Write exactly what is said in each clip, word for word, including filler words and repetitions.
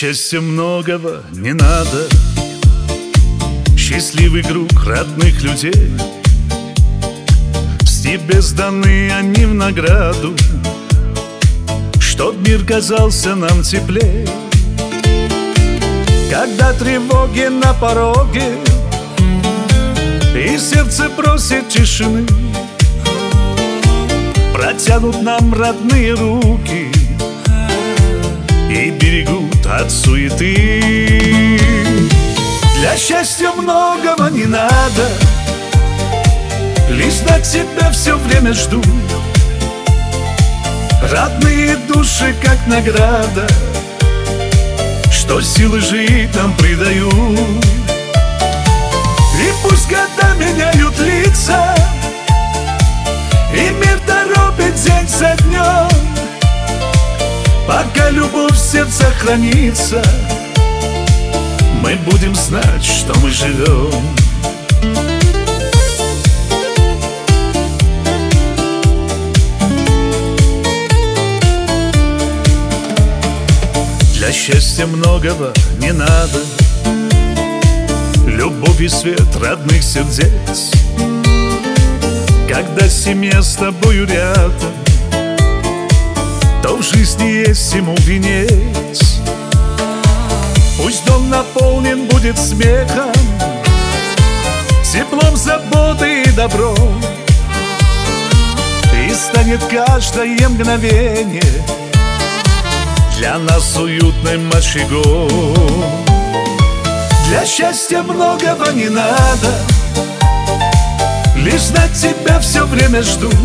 счастья многого не надо. Счастливый круг родных людей, с небес даны они в награду, чтоб мир казался нам теплее. Когда тревоги на пороге и сердце просит тишины, протянут нам родные руки и берегут от суеты. Для счастья многого не надо, лишь на тебя все время ждут. Родные души как награда, что силы жить нам придают. И пусть года меняют лица, и мир торопит день за днем, пока любовь в сердце хранится, мы будем знать, что мы живем. Для счастья многого не надо, любовь и свет родных сердец. Когда семья с тобою рядом, то в жизни есть всему венец. Пусть дом наполнен будет смехом, теплом, заботой и добром, и станет каждое мгновение для нас уютным очагом. Для счастья многого не надо, лишь на тебя все время ждут.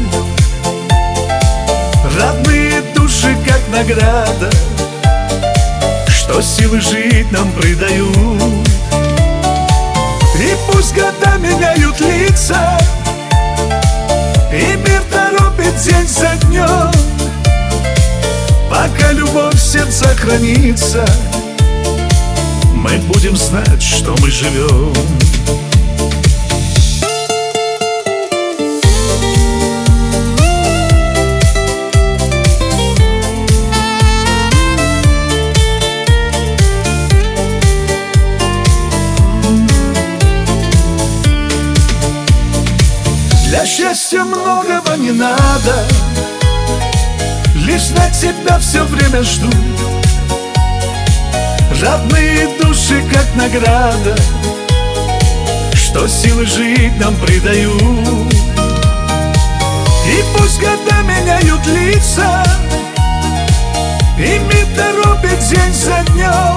Родные души как награда, что силы жить нам придают. И пусть года меняют лица, и мир торопит день за днем, пока любовь в сердце хранится, мы будем знать, что мы живем. Для счастья многого не надо, лишь на тебя все время ждут. Родные души как награда, что силы жить нам придают. И пусть года меняют лица, и мир торопит день за днем,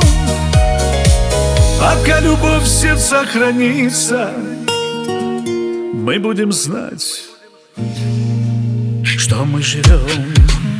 пока любовь в сердце хранится, мы будем знать, что мы живем.